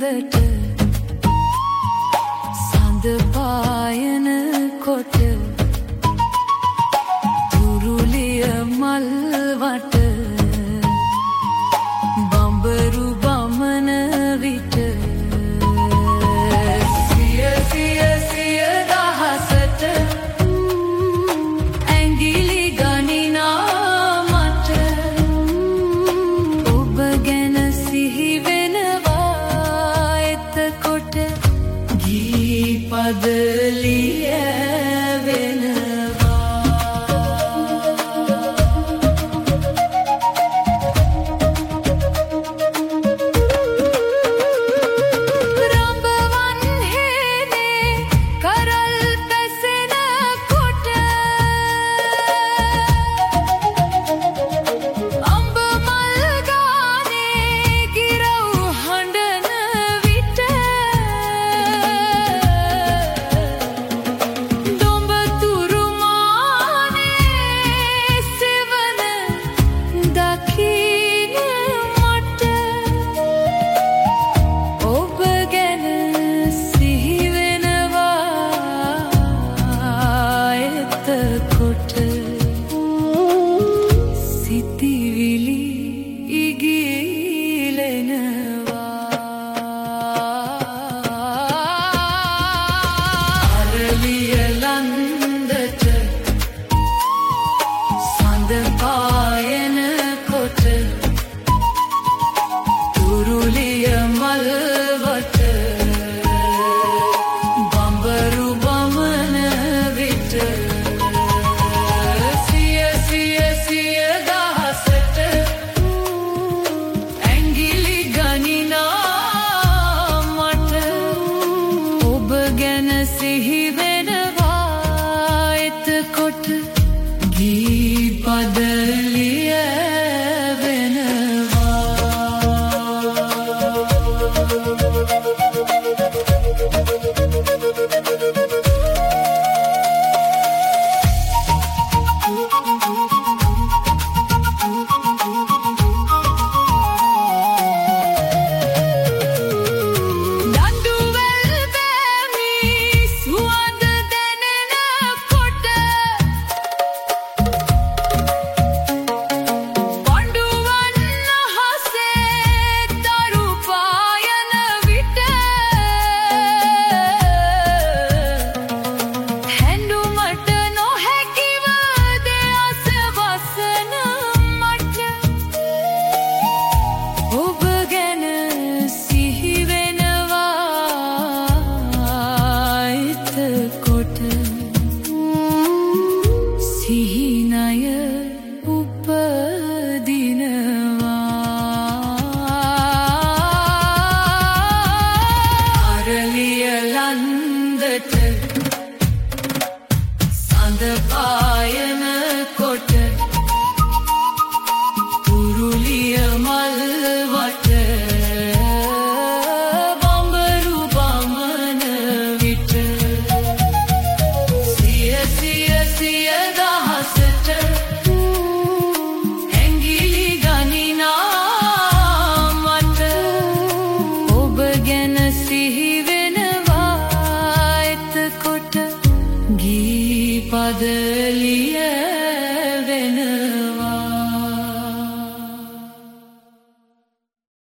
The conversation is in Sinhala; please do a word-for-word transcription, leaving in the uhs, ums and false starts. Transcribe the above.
ඇඳට සඳ පායන කොට තුරුලිය මල් වට බඹරු බමන විට සිය සිය සිය දහසට ඇඟිලි ගණිනා මට ඔබ ගැන සිහි වෙනවා එතකොට ගී පද සිහි වෙනවා එතකොට ගී පද සඳ පායන කොට තුරුලිය මල් වට බඹරු බමන විට සිය සිය සිය දහසට ඇඟිලි ගණිනා මට ඔබ ගැන සිහි වෙනවා එතකොට ගී පද ලිය